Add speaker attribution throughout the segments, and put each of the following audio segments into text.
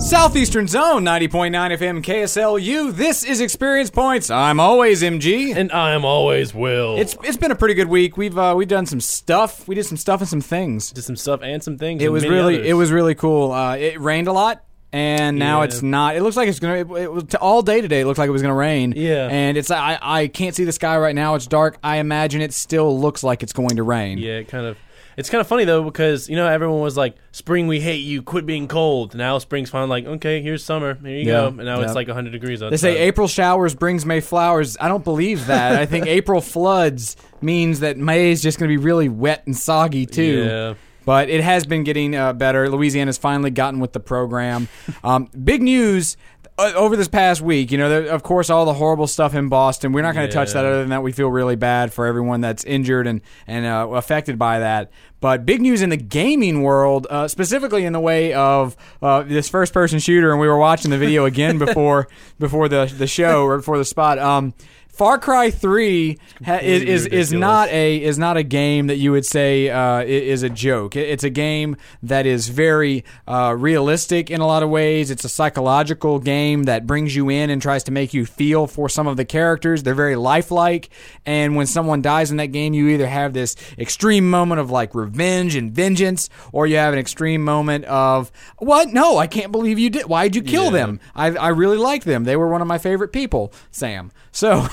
Speaker 1: Southeastern Zone, 90.9 FM KSLU. This is Experience Points. I'm always MG.
Speaker 2: And I am always Will.
Speaker 1: It's been a pretty good week. We've done some stuff. We did some stuff and some things.
Speaker 2: Did some stuff and some things.
Speaker 1: It was really cool. It rained a lot. And now it's not. It looks like it's gonna. It was all day today. It looked like it was gonna rain.
Speaker 2: Yeah.
Speaker 1: And it's. I can't see the sky right now. It's dark. I imagine it still looks like it's going to rain.
Speaker 2: Yeah. It's kind of funny though, because everyone was like, "Spring, we hate you. Quit being cold." Now spring's finally like, "Okay, here's summer. Here you go." And now it's like 100 degrees outside.
Speaker 1: They say April showers brings May flowers. I don't believe that. I think April floods means that May is just going to be really wet and soggy too.
Speaker 2: Yeah.
Speaker 1: But it has been getting better. Louisiana's finally gotten with the program. Big news over this past week. Of course, all the horrible stuff in Boston. We're not going to touch that other than that we feel really bad for everyone that's injured and affected by that. But big news in the gaming world, specifically in the way of this first-person shooter, and we were watching the video again before the show or before the spot. Far Cry 3 is not a game that you would say is a joke. It's a game that is very realistic in a lot of ways. It's a psychological game that brings you in and tries to make you feel for some of the characters. They're very lifelike, and when someone dies in that game, you either have this extreme moment of like revenge and vengeance, or you have an extreme moment of, what? No, I can't believe you did. Why'd you kill them? I really like them. They were one of my favorite people, Sam. So...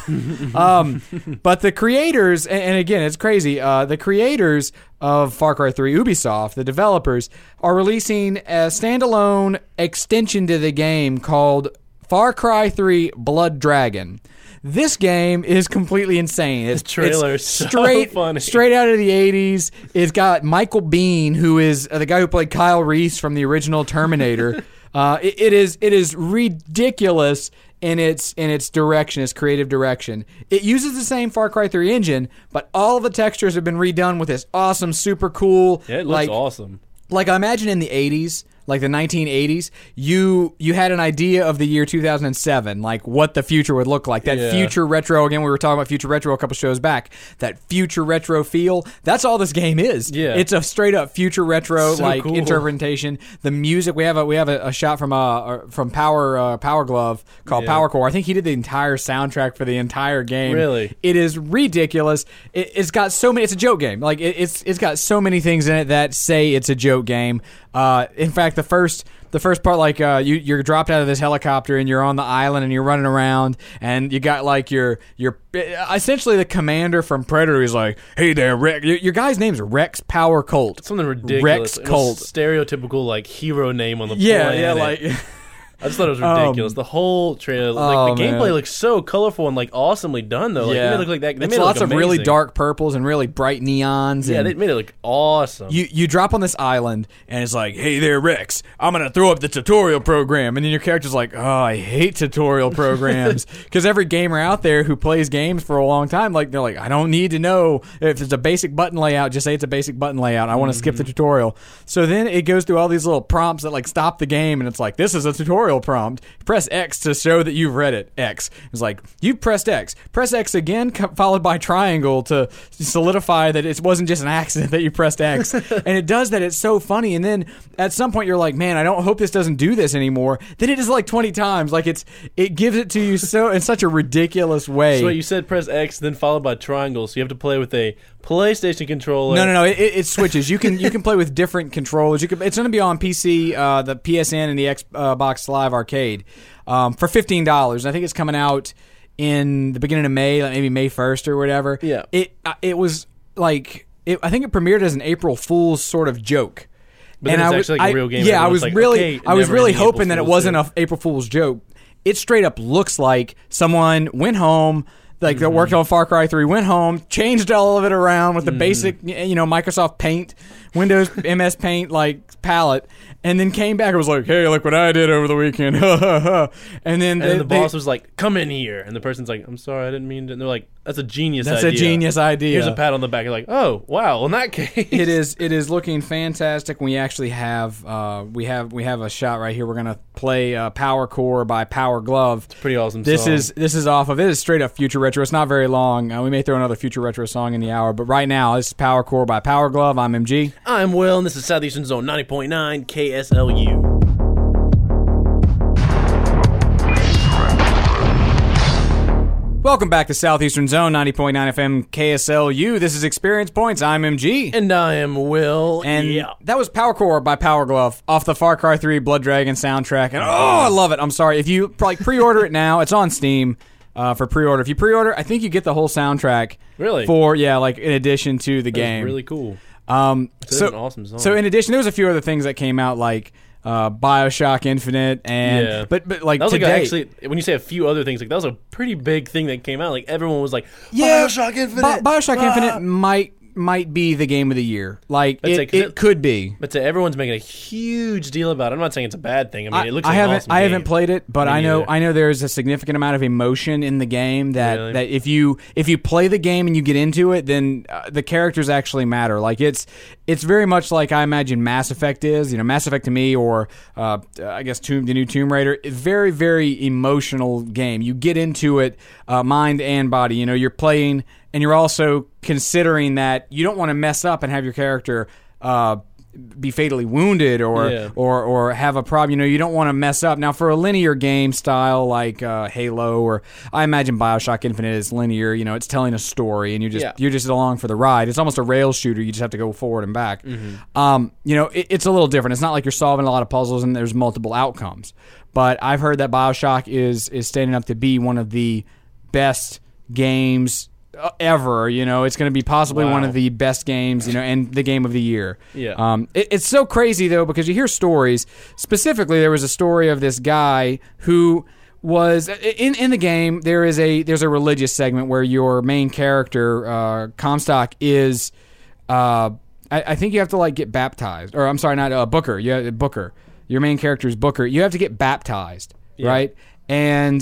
Speaker 1: but the creators, and again, it's crazy, the creators of Far Cry 3, Ubisoft, the developers, are releasing a standalone extension to the game called Far Cry 3 Blood Dragon. This game is completely insane.
Speaker 2: The trailer is so funny.
Speaker 1: Straight out of the 80s. It's got Michael Biehn, who is the guy who played Kyle Reese from the original Terminator. It is ridiculous in its direction, its creative direction. It uses the same Far Cry 3 engine, but all of the textures have been redone with this awesome, super cool.
Speaker 2: Yeah, it looks awesome.
Speaker 1: Like, I imagine in the 80s, like the 1980s, you had an idea of the year 2007, like what the future would look like. That future retro, again, we were talking about future retro a couple shows back, that future retro feel, that's all this game is.
Speaker 2: Yeah.
Speaker 1: It's a straight up future retro
Speaker 2: cool.
Speaker 1: interpretation. The music, we have a shot from Power Glove called Power Core. I think he did the entire soundtrack for the entire game.
Speaker 2: Really?
Speaker 1: It is ridiculous. It's got so many, it's a joke game. Like it's got so many things in it that say it's a joke game. In fact, the first part, like you're dropped out of this helicopter and you're on the island and you're running around and you got like your essentially the commander from Predator is like, "Hey there, Rex." Your guy's name's Rex Power Colt.
Speaker 2: Something ridiculous.
Speaker 1: Rex Colt,
Speaker 2: stereotypical like hero name on the
Speaker 1: planet.
Speaker 2: Yeah, like. I just thought it was ridiculous. The whole trailer, like the gameplay looks so colorful and like awesomely done though. Like, they made it look like that. They
Speaker 1: It's
Speaker 2: made it
Speaker 1: lots
Speaker 2: look
Speaker 1: of really
Speaker 2: amazing.
Speaker 1: dark purples and really bright neons.
Speaker 2: Yeah,
Speaker 1: and
Speaker 2: they made it look awesome.
Speaker 1: You drop on this island and it's like, "Hey there, Rex, I'm gonna throw up the tutorial program," and then your character's like, "Oh, I hate tutorial programs," because every gamer out there who plays games for a long time, like they're like, "I don't need to know if it's a basic button layout. Just say it's a basic button layout. I want to skip the tutorial." So then it goes through all these little prompts that like stop the game, and it's like, "This is a tutorial prompt. Press X to show that you've read it." X. It's like, "You've pressed X. Press X again, followed by triangle to solidify that it wasn't just an accident that you pressed X." And it does that. It's so funny. And then at some point you're like, "Man, I don't hope this doesn't do this anymore." Then it does like 20 times. Like it gives it to you so in such a ridiculous way.
Speaker 2: So you said press X, then followed by triangle. So you have to play with a PlayStation controller.
Speaker 1: No. It switches. You can play with different controllers. It's going to be on PC, the PSN, and the Xbox Live Arcade for $15. I think it's coming out in the beginning of May, like maybe May 1st or whatever.
Speaker 2: Yeah.
Speaker 1: It was like I think it premiered as an April Fool's sort of joke.
Speaker 2: But then it's actually like a real game.
Speaker 1: Yeah, I was
Speaker 2: like,
Speaker 1: really hoping that it wasn't an April Fool's joke. It straight up looks like someone went home. Like, they worked on Far Cry 3, went home, changed all of it around with the basic, Microsoft Paint, Windows MS Paint, like, palette, and then came back and was like, "Hey, look what I did over the weekend." And then
Speaker 2: the boss was like, "Come in here." And the person's like, "I'm sorry, I didn't mean to." And they're like, "That's a genius idea.
Speaker 1: That's a genius idea."
Speaker 2: Here's a pat on the back. You're like, "Oh, wow, in that case."
Speaker 1: It is looking fantastic. We actually have we have a shot right here. We're going to play Power Core by Power Glove.
Speaker 2: It's a pretty awesome
Speaker 1: This
Speaker 2: song.
Speaker 1: This is off of it. Is straight up future retro. It's not very long. We may throw another future retro song in the hour, but right now this is Power Core by Power Glove. I'm MG.
Speaker 2: I'm Will, and this is Southeastern Zone 90.9 KSLU.
Speaker 1: Welcome back to Southeastern Zone, 90.9 FM KSLU. This is Experience Points. I'm MG.
Speaker 2: And I am Will.
Speaker 1: And that was Power Core by Power Glove off the Far Cry 3 Blood Dragon soundtrack. And I love it. I'm sorry. If you pre-order it now, it's on Steam for pre-order. If you pre-order, I think you get the whole soundtrack.
Speaker 2: Really?
Speaker 1: In addition to the game.
Speaker 2: Really cool.
Speaker 1: It's
Speaker 2: an awesome song.
Speaker 1: So in addition, there was a few other things that came out, like BioShock Infinite, and but like
Speaker 2: that was
Speaker 1: today,
Speaker 2: actually, when you say a few other things, like that was a pretty big thing that came out. Like everyone was like, BioShock Infinite.
Speaker 1: BioShock Infinite might be the game of the year. Like it could be.
Speaker 2: But everyone's making a huge deal about it. I'm not saying it's a bad thing. I mean, it looks like an awesome game.
Speaker 1: I haven't played it, but I know there's a significant amount of emotion in the game that if you play the game and you get into it, then the characters actually matter. Like it's very much like I imagine Mass Effect is. You know, Mass Effect to me, or I guess the new Tomb Raider, is very, very emotional game. You get into it, mind and body. You know, you're playing, and you're also considering that you don't want to mess up and have your character be fatally wounded or have a problem. You know, you don't want to mess up. Now, for a linear game style like Halo, or I imagine BioShock Infinite is linear. You know, it's telling a story, and you're just along for the ride. It's almost a rail shooter. You just have to go forward and back. Mm-hmm. You know, it's a little different. It's not like you're solving a lot of puzzles and there's multiple outcomes. But I've heard that BioShock is standing up to be one of the best games ever. You know, it's going to be possibly one of the best games, you know, and the game of the year. It's so crazy though, because you hear stories. Specifically, there was a story of this guy who was in the game. There's a religious segment where your main character, Comstock, is I think you have to like get baptized, or I'm sorry, not Booker. Yeah, Booker. Your main character is Booker. You have to get baptized, right? And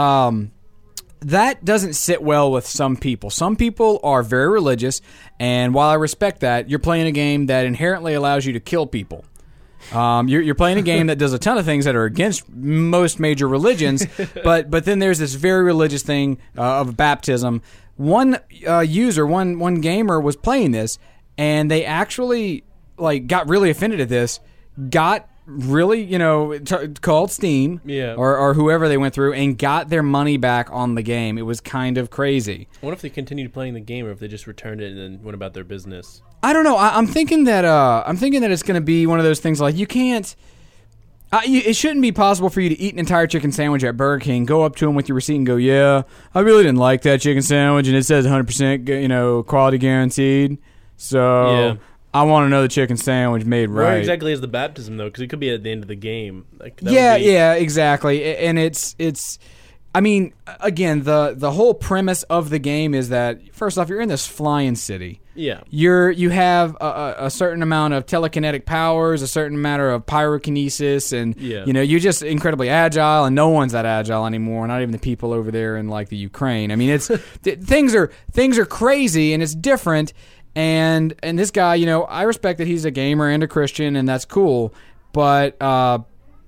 Speaker 1: that doesn't sit well with some people. Some people are very religious, and while I respect that, you're playing a game that inherently allows you to kill people. You're playing a game that does a ton of things that are against most major religions, but then there's this very religious thing of baptism. One gamer was playing this, and they actually got really offended at this, got really, called Steam or whoever they went through and got their money back on the game. It was kind of crazy.
Speaker 2: I wonder if they continued playing the game or if they just returned it and then went about their business.
Speaker 1: I don't know. I'm thinking that it's going to be one of those things like you can't. It shouldn't be possible for you to eat an entire chicken sandwich at Burger King, go up to them with your receipt and go, "Yeah, I really didn't like that chicken sandwich, and it says 100%, quality guaranteed. So I want another chicken sandwich made right."
Speaker 2: Where exactly is the baptism, though? Because it could be at the end of the game.
Speaker 1: Exactly. And it's. I mean, again, the whole premise of the game is that, first off, you're in this flying city.
Speaker 2: Yeah.
Speaker 1: You have a certain amount of telekinetic powers, a certain amount of pyrokinesis, and you're just incredibly agile, and no one's that agile anymore, not even the people over there in the Ukraine. I mean, it's things are crazy, and it's different. And this guy, I respect that he's a gamer and a Christian, and that's cool. But I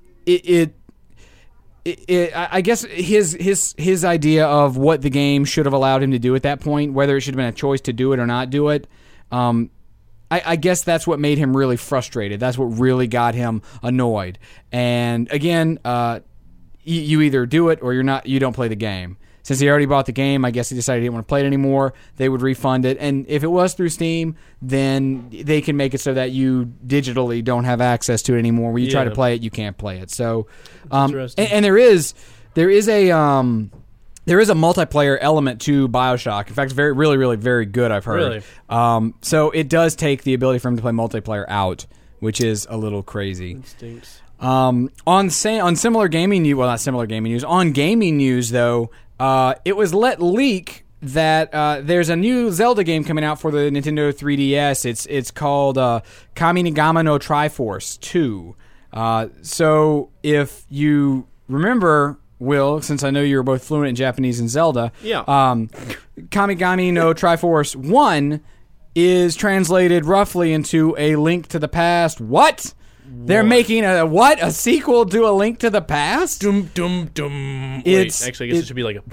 Speaker 1: guess his idea of what the game should have allowed him to do at that point, whether it should have been a choice to do it or not do it, I guess that's what made him really frustrated. That's what really got him annoyed. And again, you either do it or you don't play the game. Since he already bought the game, I guess he decided he didn't want to play it anymore. They would refund it. And if it was through Steam, then they can make it so that you digitally don't have access to it anymore. When you try to play it, you can't play it. So, and there is a multiplayer element to BioShock. In fact, it's really, really, very good, I've heard.
Speaker 2: Really?
Speaker 1: So it does take the ability for him to play multiplayer out, which is a little crazy.
Speaker 2: It stinks.
Speaker 1: On similar gaming news, well, not similar gaming news, on gaming news, though, it was let leak that there's a new Zelda game coming out for the Nintendo 3DS. It's called Kaminigama no Triforce 2. So if you remember, Will, since I know you're both fluent in Japanese and Zelda, Kamigami no Triforce 1 is translated roughly into A Link to the Past. What? They're making a sequel to A Link to the Past?
Speaker 2: Dum dum dum. Wait, actually, I guess it should be like a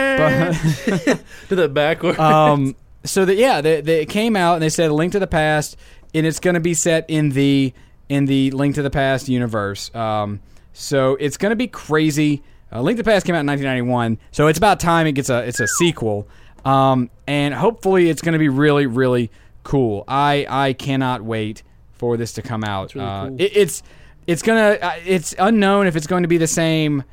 Speaker 2: to the backwards.
Speaker 1: So they came out and they said A Link to the Past, and it's going to be set in the Link to the Past universe. So it's going to be crazy. Link to the Past came out in 1991, so it's about time it's a sequel. And hopefully it's going to be really, really cool. I cannot wait for this to come out. It's really cool. It's unknown if it's going to be the same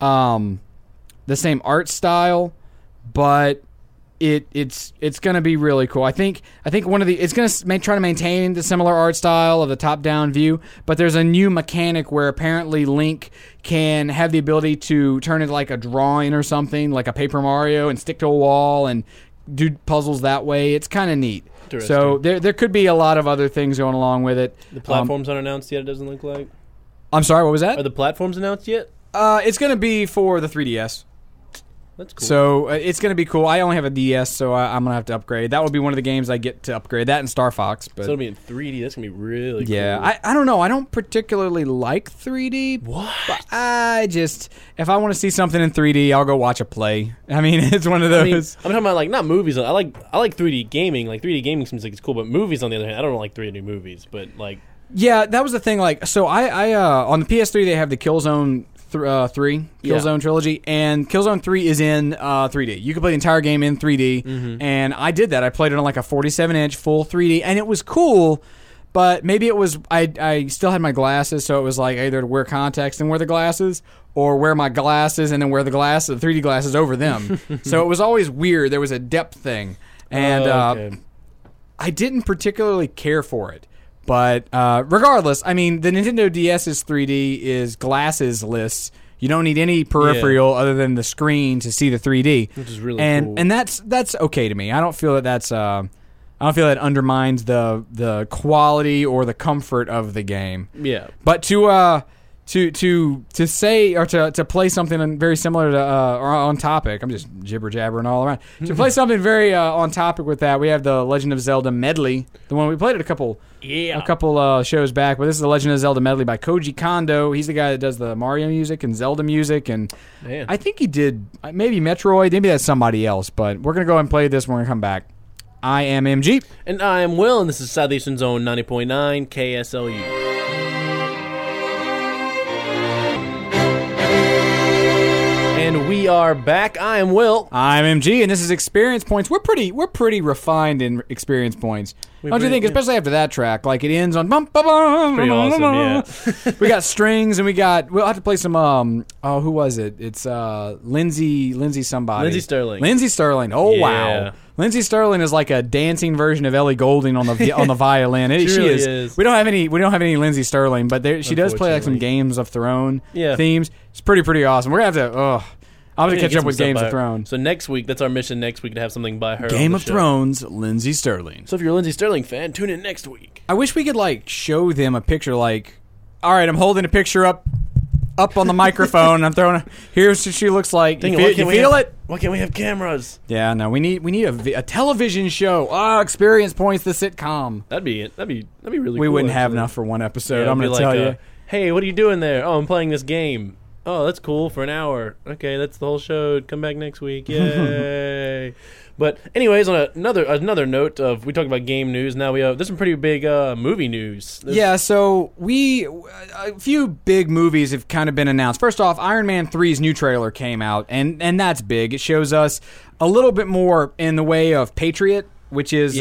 Speaker 1: art style, but it's going to be really cool. I think it's going to try to maintain the similar art style of the top-down view, but there's a new mechanic where apparently Link can have the ability to turn it like a drawing or something, like a Paper Mario, and stick to a wall and do puzzles that way. It's kind of neat. So there could be a lot of other things going along with it.
Speaker 2: The platforms aren't announced yet, it doesn't look like.
Speaker 1: I'm sorry, what was that?
Speaker 2: Are the platforms announced yet?
Speaker 1: It's going to be for the 3DS.
Speaker 2: That's cool.
Speaker 1: So it's going to be cool. I only have a DS, so I'm going to have to upgrade. That will be one of the games I get to upgrade. That and Star Fox. But
Speaker 2: so it'll be in 3D. That's going to be really cool.
Speaker 1: Yeah, I don't know. I don't particularly like 3D.
Speaker 2: What?
Speaker 1: But if I want to see something in 3D, I'll go watch a play. I mean, it's one of those.
Speaker 2: I'm talking about like not movies. I like 3D gaming. Like 3D gaming seems like it's cool, but movies on the other hand, I don't like 3D movies. But like,
Speaker 1: yeah, that was the thing. Like, so I on the PS3 they have the Killzone 3 Killzone trilogy, and Killzone 3 is in 3D. You can play the entire game in 3D, and I did that. I played it on like a 47-inch full 3D, and it was cool. But maybe it was I still had my glasses, so it was like either to wear contacts and wear the glasses, or wear my glasses and then wear the 3D glasses over them. So it was always weird. There was a depth thing, and I didn't particularly care for it. But regardless, I mean, the Nintendo DS's 3D is glasses-less. You don't need any peripheral other than the screen to see the 3D,
Speaker 2: which is really cool.
Speaker 1: And that's okay to me. I don't feel that I don't feel that undermines the quality or the comfort of the game.
Speaker 2: Yeah.
Speaker 1: But to say or to play something very similar to or on topic, I'm just jibber jabbering all around. To play something very on topic with that, we have the Legend of Zelda medley. The one we played it a couple shows back, but this is the Legend of Zelda medley by Koji Kondo. He's the guy that does the Mario music and Zelda music, and I think he did maybe Metroid. Maybe that's somebody else, but we're gonna go ahead and play this. We're gonna come back. I am MG.
Speaker 2: And I am Will, and this is Southeastern Zone 90.9 KSLU. And we are back. I am Will.
Speaker 1: I'm MG, and this is Experience Points. We're pretty refined in Experience Points. Don't you think? Yeah. Especially after that track, like it ends on bum bum bum.
Speaker 2: Pretty awesome, yeah.
Speaker 1: We got strings, and we'll have to play some. Who was it? It's Lindsay somebody.
Speaker 2: Lindsay Sterling.
Speaker 1: Lindsay Sterling. Oh yeah. Wow. Lindsay Sterling is like a dancing version of Ellie Goulding on the violin.
Speaker 2: She really is.
Speaker 1: We don't have any Lindsay Sterling, but she does play like some Games of Thrones themes. It's pretty awesome. We're gonna have to. I'm going to catch up with Games of Thrones.
Speaker 2: So next week, that's our mission next week, to have something by her.
Speaker 1: Game of Thrones, Lindsay Sterling.
Speaker 2: So if you're a Lindsay Sterling fan, tune in next week.
Speaker 1: I wish we could like show them a picture. Like, all right, I'm holding a picture up on the microphone. I'm throwing. Here's what she looks like. You feel it?
Speaker 2: Why can't we have cameras?
Speaker 1: Yeah, no, we need a television show. Experience Points, the sitcom.
Speaker 2: That'd be really cool.
Speaker 1: We wouldn't have enough for one episode. I'm going to tell you.
Speaker 2: Hey, what are you doing there? Oh, I'm playing this game. Oh, that's cool for an hour. Okay, that's the whole show. Come back next week. Yay. But anyways, on another note of, we talked about game news. Now there's some pretty big movie news.
Speaker 1: So a few big movies have kind of been announced. First off, Iron Man 3's new trailer came out, and that's big. It shows us a little bit more in the way of Patriot, which is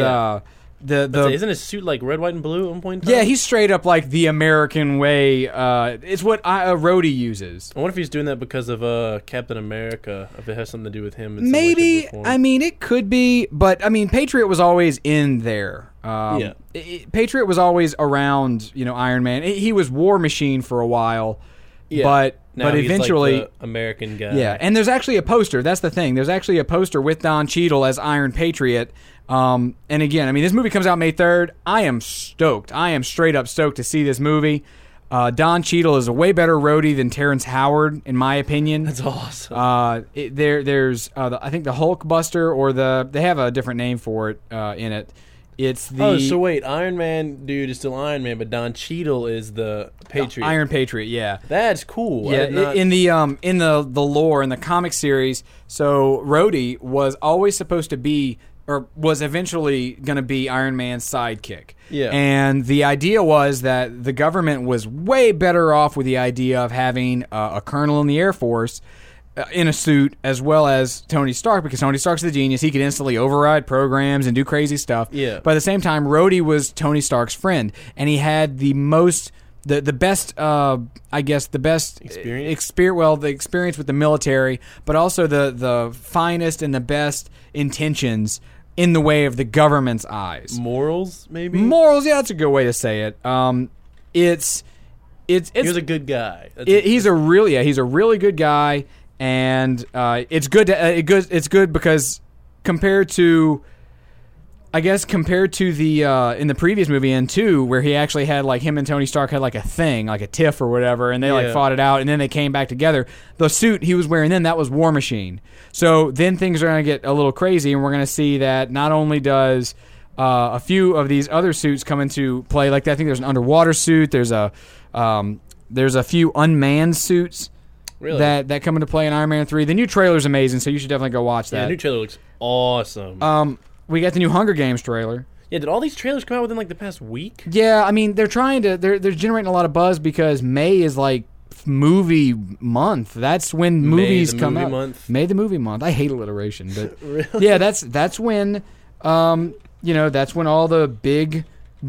Speaker 2: isn't his suit like red, white, and blue at one point in time?
Speaker 1: Yeah, he's straight up like the American way. It's what Rhodey uses.
Speaker 2: I wonder if he's doing that because of Captain America, if it has something to do with him.
Speaker 1: Maybe. I mean, it could be, but I mean, Patriot was always in there. Patriot was always around, Iron Man. He was War Machine for a while, but eventually,
Speaker 2: he's like the American guy.
Speaker 1: Yeah, and there's actually a poster. That's the thing. There's actually a poster with Don Cheadle as Iron Patriot. And again, I mean, this movie comes out May 3rd. I am stoked. I am straight up stoked to see this movie. Don Cheadle is a way better Rhodey than Terrence Howard, in my opinion.
Speaker 2: That's awesome.
Speaker 1: There's I think the Hulkbuster, or they have a different name for it in it. It's the
Speaker 2: so wait, Iron Man dude is still Iron Man, but Don Cheadle is the Patriot.
Speaker 1: Iron Patriot, yeah.
Speaker 2: That's cool.
Speaker 1: Yeah, in the lore in the comic series, so Rhodey was always supposed to be, or was eventually going to be, Iron Man's sidekick.
Speaker 2: Yeah.
Speaker 1: And the idea was that the government was way better off with the idea of having a colonel in the Air Force in a suit, as well as Tony Stark, because Tony Stark's the genius. He could instantly override programs and do crazy stuff.
Speaker 2: Yeah.
Speaker 1: But at the same time, Rhodey was Tony Stark's friend, and he had the most, the best, I guess, the best
Speaker 2: Experience?
Speaker 1: the experience with the military, but also the finest and the best intentions in the way of the government's eyes.
Speaker 2: Morals, maybe?
Speaker 1: Morals, yeah, that's a good way to say it. It's
Speaker 2: he was a good guy.
Speaker 1: he's a really good guy, and it's good it's good because compared to the in the previous movie N2, where he actually had like him and Tony Stark had like a thing, like a tiff or whatever, and they like fought it out, and then they came back together. The suit he was wearing then, that was War Machine. So then things are going to get a little crazy, and we're going to see that not only does a few of these other suits come into play, like I think there's an underwater suit, there's a few unmanned suits that come into play in Iron Man 3. The new trailer's amazing, so you should definitely go watch that.
Speaker 2: Yeah, the new trailer looks awesome.
Speaker 1: We got the new Hunger Games trailer.
Speaker 2: Yeah, did all these trailers come out within like the past week?
Speaker 1: Yeah, I mean they're generating a lot of buzz because May is like movie month. That's when movies come out. May the movie month. I hate alliteration, but
Speaker 2: Really?
Speaker 1: yeah, that's when that's when all the big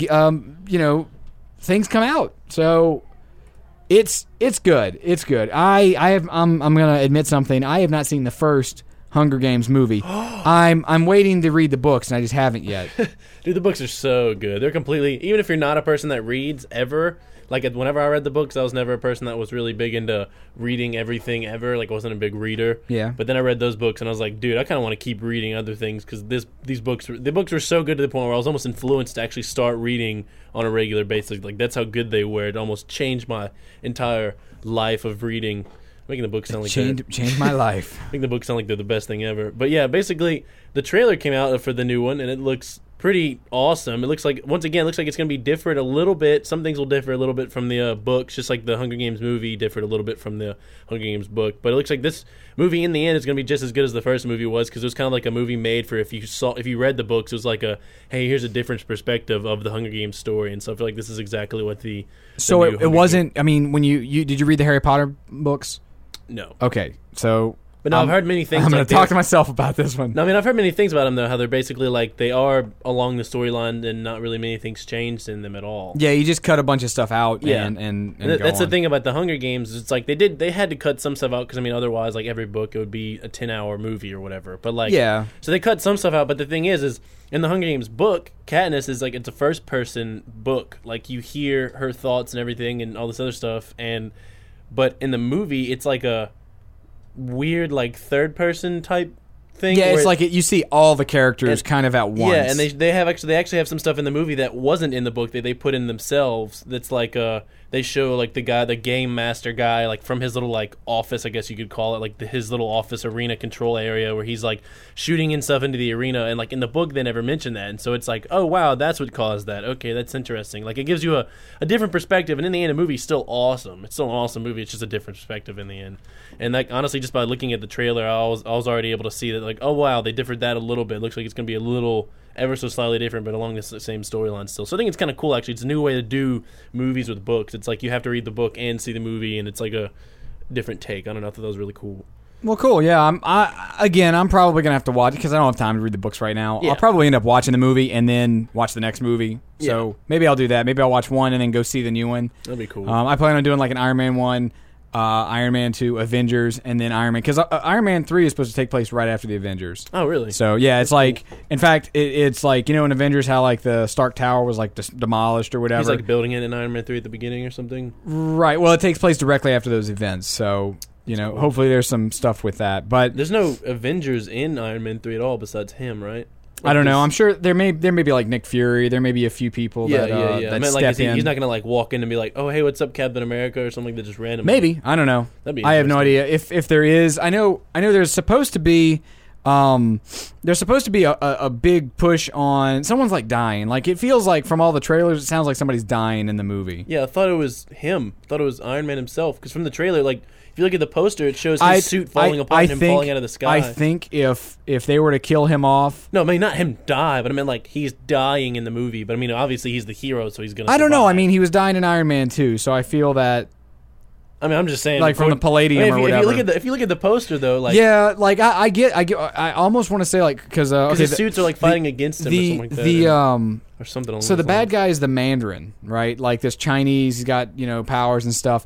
Speaker 1: things come out. So it's good. It's good. I'm gonna admit something. I have not seen the first Hunger Games movie. I'm waiting to read the books, and I just haven't yet.
Speaker 2: Dude, the books are so good. They're completely, even if you're not a person that reads ever, like whenever I read the books, I was never a person that was really big into reading everything ever. Like I wasn't a big reader.
Speaker 1: Yeah.
Speaker 2: But then I read those books, and I was like, dude, I kind of want to keep reading other things because the books were so good to the point where I was almost influenced to actually start reading on a regular basis. Like that's how good they were. It almost changed my entire life of reading. Making the book sound like
Speaker 1: changed my life.
Speaker 2: Making the book sound like they're the best thing ever. But yeah, basically the trailer came out for the new one, and it looks pretty awesome. It looks like, once again, it's going to be different a little bit. Some things will differ a little bit from the books, just like the Hunger Games movie differed a little bit from the Hunger Games book. But it looks like this movie in the end is going to be just as good as the first movie was, because it was kind of like a movie made for if you read the books, it was like hey, here's a different perspective of the Hunger Games story. And so I feel like this is exactly what the
Speaker 1: So it wasn't. I mean, when you did you read the Harry Potter books?
Speaker 2: No.
Speaker 1: Okay, so.
Speaker 2: But no, I've heard many things.
Speaker 1: I'm going to talk to myself about this one.
Speaker 2: No, I mean, I've heard many things about them, though, how they're basically like, they are along the storyline and not really many things changed in them at all.
Speaker 1: Yeah, you just cut a bunch of stuff out
Speaker 2: yeah.
Speaker 1: and
Speaker 2: that's the thing about the Hunger Games. It's like they had to cut some stuff out because, I mean, otherwise, like every book, it would be a 10-hour movie or whatever. But like,
Speaker 1: yeah. So
Speaker 2: they cut some stuff out, but the thing is in the Hunger Games book, Katniss is like, it's a first-person book. Like, you hear her thoughts and everything and all this other stuff. But in the movie, it's like a weird like third person type thing.
Speaker 1: Yeah, it's like you see all the characters kind of at once.
Speaker 2: Yeah, and they actually have some stuff in the movie that wasn't in the book that they put in themselves. That's like they show like the game master guy, like from his little like office, I guess you could call it, like his little office arena control area where he's like shooting and stuff into the arena, and like in the book they never mention that, and so it's like, oh wow, that's what caused that. Okay, that's interesting. Like it gives you a different perspective, and in the end, the movie's still awesome. It's still an awesome movie. It's just a different perspective in the end. And like honestly, just by looking at the trailer, I was already able to see that like, oh wow, they differed that a little bit. It looks like it's gonna be a little ever so slightly different, but along the same storyline still. So I think it's kind of cool, actually. It's a new way to do movies with books. It's like you have to read the book and see the movie, and it's like a different take. I don't know, I thought that was really cool.
Speaker 1: Well, cool, yeah. I'm probably going to have to watch it because I don't have time to read the books right now. Yeah. I'll probably end up watching the movie and then watch the next movie. So maybe I'll do that. Maybe I'll watch one and then go see the new one.
Speaker 2: That'd be cool.
Speaker 1: I plan on doing like an Iron Man 1, Iron Man 2, Avengers, and then Iron Man. Because Iron Man 3 is supposed to take place right after the Avengers.
Speaker 2: Oh, really?
Speaker 1: So, yeah, it's like, in fact, it's like, you know, in Avengers how like the Stark Tower was like demolished or whatever.
Speaker 2: He's like building it in Iron Man 3 at the beginning or something?
Speaker 1: Right. Well, it takes place directly after those events. So, you know, hopefully there's some stuff with that. But
Speaker 2: there's no Avengers in Iron Man 3 at all besides him, right?
Speaker 1: I don't know. I'm sure there may be like Nick Fury. There may be a few people that
Speaker 2: I meant,
Speaker 1: step in.
Speaker 2: He's not going to like walk in and be like, "Oh, hey, what's up, Captain America?" or something like that, just random.
Speaker 1: Maybe, I don't know.
Speaker 2: That'd be.
Speaker 1: I have no idea if there is. I know. There's supposed to be. There's supposed to be a big push on someone's like dying. Like it feels like from all the trailers, it sounds like somebody's dying in the movie.
Speaker 2: Yeah, I thought it was him. I thought it was Iron Man himself. Because from the trailer, like if you look at the poster, it shows his suit falling apart and him falling out of the sky.
Speaker 1: I think if they were to kill him off,
Speaker 2: no, I mean not him die, but I mean like he's dying in the movie. But I mean obviously he's the hero, so he's gonna.
Speaker 1: I don't know. I mean he was dying in Iron Man 2, so I feel that.
Speaker 2: I mean, I'm just saying,
Speaker 1: like from the Palladium or whatever.
Speaker 2: If you look at the poster though, like
Speaker 1: yeah, like I almost want to say like because
Speaker 2: the suits are like fighting against him or something like that. Or something.
Speaker 1: So the bad guy is the Mandarin, right? Like this Chinese, he's got powers and stuff.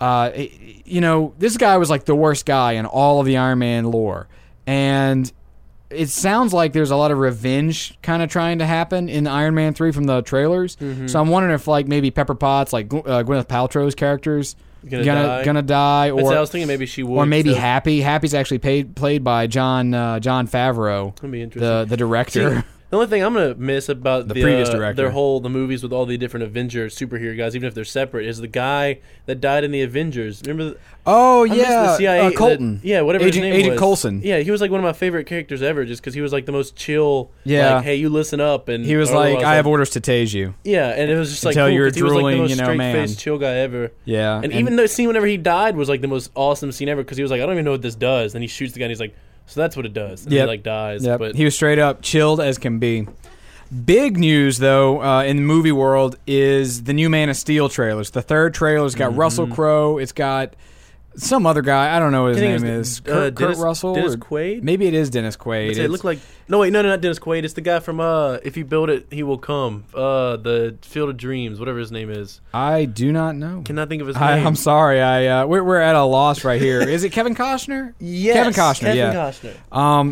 Speaker 1: This guy was like the worst guy in all of the Iron Man lore, and it sounds like there's a lot of revenge kind of trying to happen in Iron Man 3 from the trailers. Mm-hmm. So I'm wondering if like maybe Pepper Potts, like Gwyneth Paltrow's character's gonna die, or
Speaker 2: I was thinking maybe she would,
Speaker 1: or maybe Happy. Happy's actually played by John Favreau,
Speaker 2: that'd be interesting.
Speaker 1: the director.
Speaker 2: See, the only thing I'm gonna miss about
Speaker 1: the previous director,
Speaker 2: the movies with all the different Avengers superhero guys, even if they're separate, is the guy that died in the Avengers. Remember? The CIA,
Speaker 1: Colton.
Speaker 2: Whatever his name was.
Speaker 1: Agent Coulson.
Speaker 2: Yeah, he was like one of my favorite characters ever, just because he was like the most chill.
Speaker 1: Yeah.
Speaker 2: Like, hey, you listen up, and
Speaker 1: he was like, I have orders to tase you.
Speaker 2: Yeah, and it was just like
Speaker 1: until
Speaker 2: cool,
Speaker 1: you're drooling,
Speaker 2: he was like the most
Speaker 1: man.
Speaker 2: straight-faced, chill guy ever.
Speaker 1: Yeah,
Speaker 2: and even the scene whenever he died was like the most awesome scene ever, because he was like, I don't even know what this does, and he shoots the guy, and he's like, so that's what it does, and he like dies.
Speaker 1: Yep.
Speaker 2: But
Speaker 1: he was straight up chilled as can be. Big news, though, in the movie world is the new Man of Steel trailers. The third trailer's got Russell Crowe. It's got some other guy. I don't know what his name is. Kurt Russell?
Speaker 2: Dennis Quaid?
Speaker 1: Maybe it is Dennis Quaid.
Speaker 2: It looked like... No, not Dennis Quaid. It's the guy from If You Build It, He Will Come. The Field of Dreams, whatever his name is.
Speaker 1: I do not know.
Speaker 2: Cannot think of his name.
Speaker 1: I'm sorry. We're at a loss right here. Is it Kevin Costner?
Speaker 2: Yes.
Speaker 1: Kevin Costner,
Speaker 2: Kevin Costner.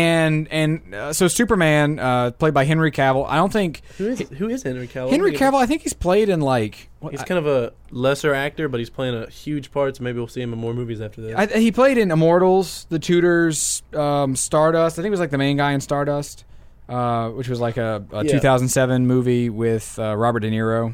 Speaker 1: So Superman, played by Henry Cavill. I don't think
Speaker 2: who is Henry Cavill?
Speaker 1: Henry Cavill. I think he's played in like
Speaker 2: he's kind of a lesser actor, but he's playing a huge part. So maybe we'll see him in more movies after this.
Speaker 1: He played in Immortals, The Tudors, Stardust. I think he was like the main guy in Stardust, which was like a 2007 movie with Robert De Niro.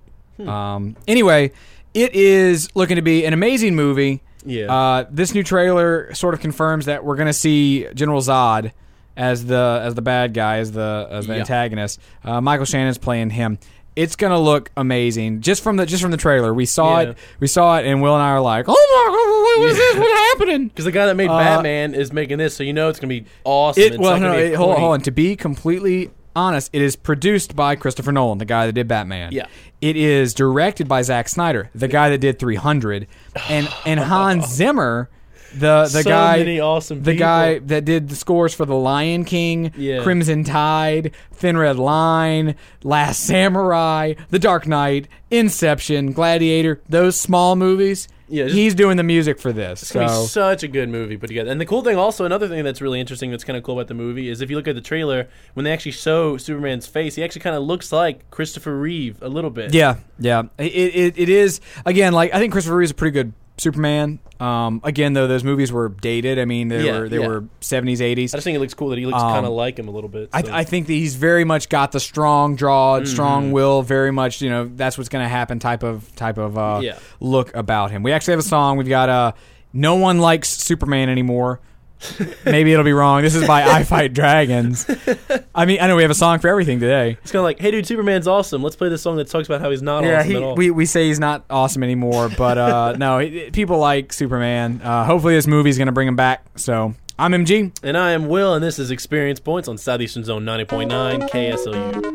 Speaker 1: Anyway, it is looking to be an amazing movie.
Speaker 2: Yeah.
Speaker 1: This new trailer sort of confirms that we're going to see General Zod as the bad guy, as the antagonist. Michael Shannon's playing him. It's going to look amazing. Just from the trailer, we saw it, and Will and I are like, "Oh my God, what is this? What's happening?"
Speaker 2: Because the guy that made Batman is making this, so you know it's going to be awesome.
Speaker 1: Hold on. To be completely honest, it is produced by Christopher Nolan, the guy that did Batman.
Speaker 2: Yeah.
Speaker 1: It is directed by Zack Snyder, the guy that did 300, and Hans Zimmer, the guy,
Speaker 2: many awesome people.
Speaker 1: Guy that did the scores for The Lion King, Crimson Tide, Thin Red Line, Last Samurai, The Dark Knight, Inception, Gladiator, those small movies. Yeah, he's doing the music for this.
Speaker 2: It's going to be such a good movie put together. And the cool thing also, another thing that's really interesting that's kind of cool about the movie is if you look at the trailer, when they actually show Superman's face, he actually kind of looks like Christopher Reeve a little bit.
Speaker 1: Yeah. It is, again, like I think Christopher Reeve's a pretty good Superman. Again, though, those movies were dated. I mean, they were 70s, 80s.
Speaker 2: I just think it looks cool that he looks kind of like him a little bit. So.
Speaker 1: I think that he's very much got the strong jaw, strong will. Very much, that's what's going to happen. Type of look about him. We actually have a song. We've got "No One Likes Superman Anymore." Maybe it'll be wrong. This is by I Fight Dragons. I mean, I know we have a song for everything today.
Speaker 2: It's kind of like, hey, dude, Superman's awesome. Let's play this song that talks about how he's not awesome at all.
Speaker 1: We say he's not awesome anymore, but no, people like Superman. Hopefully this movie's going to bring him back. So I'm MG.
Speaker 2: And I am Will, and this is Experience Points on Southeastern Zone 90.9 KSLU.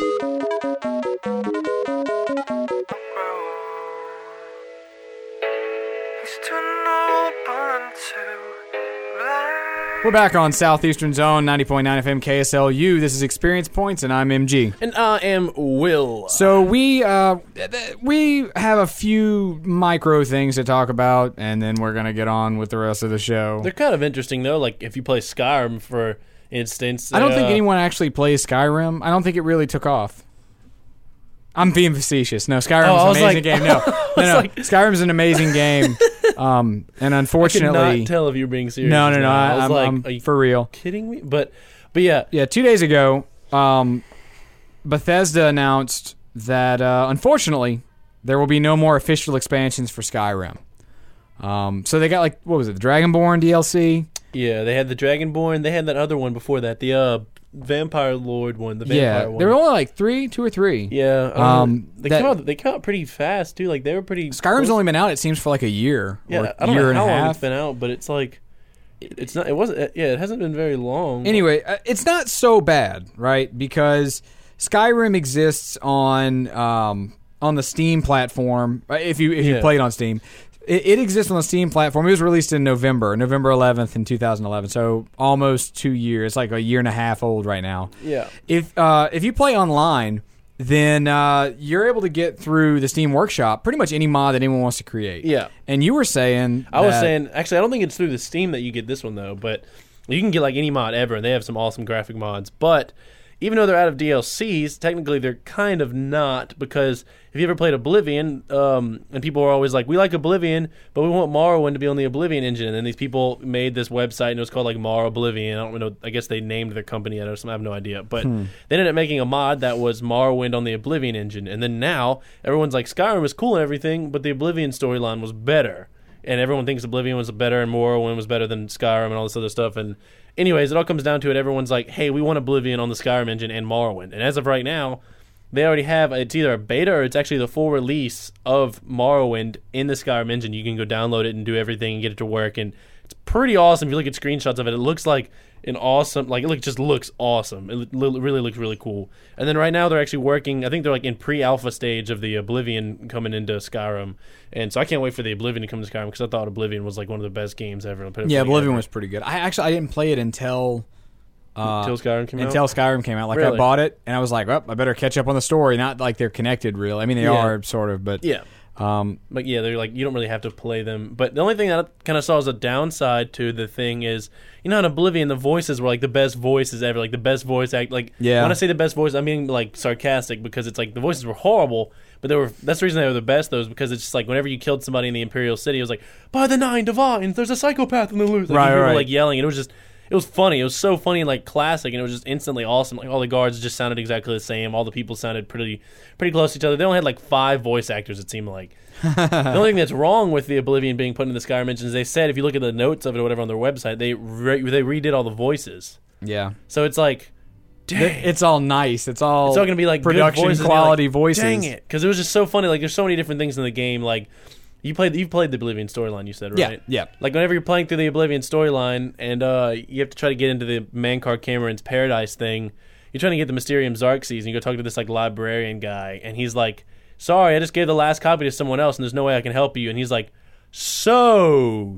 Speaker 1: We're back on Southeastern Zone 90.9 FM KSLU. This is Experience Points, and I'm MG.
Speaker 2: And I am Will.
Speaker 1: So we have a few micro things to talk about, and then we're going to get on with the rest of the show.
Speaker 2: They're kind of interesting, though. Like, if you play Skyrim, for instance.
Speaker 1: I don't think anyone actually plays Skyrim. I don't think it really took off. I'm being facetious. No, Skyrim's an amazing game. No. Skyrim's an amazing game. And unfortunately,
Speaker 2: I could not tell if you were being serious.
Speaker 1: No. I'm for real.
Speaker 2: Kidding me? But yeah.
Speaker 1: Yeah. 2 days ago, Bethesda announced that unfortunately there will be no more official expansions for Skyrim. So they got what was it? The Dragonborn DLC.
Speaker 2: Yeah, they had the Dragonborn. They had that other one before that. The Vampire Lord one. The vampire one.
Speaker 1: There were only two or three.
Speaker 2: Yeah. They came out pretty fast too. Like they were pretty.
Speaker 1: Skyrim's only been out, it seems, for like a year.
Speaker 2: Yeah, I don't know how long it's been out, but it's like it's not. It wasn't. Yeah, it hasn't been very long.
Speaker 1: Anyway, it's not so bad, right? Because Skyrim exists on the Steam platform. If you play it on Steam. It exists on the Steam platform. It was released in November 11th in 2011, so almost 2 years. It's like a year and a half old right now.
Speaker 2: Yeah.
Speaker 1: If you play online, then you're able to get through the Steam Workshop pretty much any mod that anyone wants to create.
Speaker 2: Yeah.
Speaker 1: And you were saying...
Speaker 2: actually, I don't think it's through the Steam that you get this one, though, but you can get like any mod ever, and they have some awesome graphic mods. But even though they're out of DLCs, technically they're kind of not, because if you ever played Oblivion, and people were always like, we like Oblivion, but we want Morrowind to be on the Oblivion engine, and then these people made this website, and it was called like Morrow Oblivion. I don't know, I guess they named their company, I have no idea, but they ended up making a mod that was Morrowind on the Oblivion engine, and then now everyone's like, Skyrim is cool and everything, but the Oblivion storyline was better, and everyone thinks Oblivion was better, and Morrowind was better than Skyrim and all this other stuff, and anyways, it all comes down to it. Everyone's like, hey, we want Oblivion on the Skyrim engine and Morrowind. And as of right now, they already have, it's either a beta or it's actually the full release of Morrowind in the Skyrim engine. You can go download it and do everything and get it to work. And it's pretty awesome. If you look at screenshots of it, it looks like an awesome, like it just looks awesome. It really looks really cool. And then right now they're actually working, I think they're like in pre-alpha stage of the Oblivion coming into Skyrim. And so I can't wait for the Oblivion to come to Skyrim because I thought Oblivion was like one of the best games ever.
Speaker 1: Yeah, Oblivion was pretty good. I didn't play it until
Speaker 2: Skyrim came out?
Speaker 1: Until Skyrim came out. Like,
Speaker 2: really?
Speaker 1: I bought it, and I was like, well, I better catch up on the story. Not like they're connected, really. I mean, they are, sort of, but...
Speaker 2: Yeah. But yeah, they're like, you don't really have to play them. But the only thing that I kind of saw as a downside to the thing is, you know, in Oblivion, the voices were like the best voices ever. Like, the best voice act. Like,
Speaker 1: yeah.
Speaker 2: When I say the best voice, I mean, like, sarcastic, because it's like the voices were horrible, but that's the reason they were the best, though, is because it's just like whenever you killed somebody in the Imperial City, it was like, by the 9 divines, there's a psychopath in the loot. Like,
Speaker 1: right,
Speaker 2: people
Speaker 1: right.
Speaker 2: were like yelling, and it was funny. It was so funny and like classic, and it was just instantly awesome. Like, all the guards just sounded exactly the same. All the people sounded pretty close to each other. They only had like 5 voice actors, it seemed like. The only thing that's wrong with the Oblivion being put into the Skyrim engine is they said, if you look at the notes of it or whatever on their website, they redid all the voices.
Speaker 1: Yeah.
Speaker 2: So it's like, dang.
Speaker 1: It's all nice. It's all
Speaker 2: going to be like
Speaker 1: production
Speaker 2: good voices,
Speaker 1: quality
Speaker 2: like,
Speaker 1: voices.
Speaker 2: Dang it. Because it was just so funny. Like, there's so many different things in the game. Like, you've played the Oblivion storyline, you said, right?
Speaker 1: Yeah.
Speaker 2: Like, whenever you're playing through the Oblivion storyline and you have to try to get into the Mankar Cameron's Paradise thing, you're trying to get the Mysterium Xarxes, and you go talk to this, like, librarian guy, and he's like, sorry, I just gave the last copy to someone else, and there's no way I can help you. And he's like, so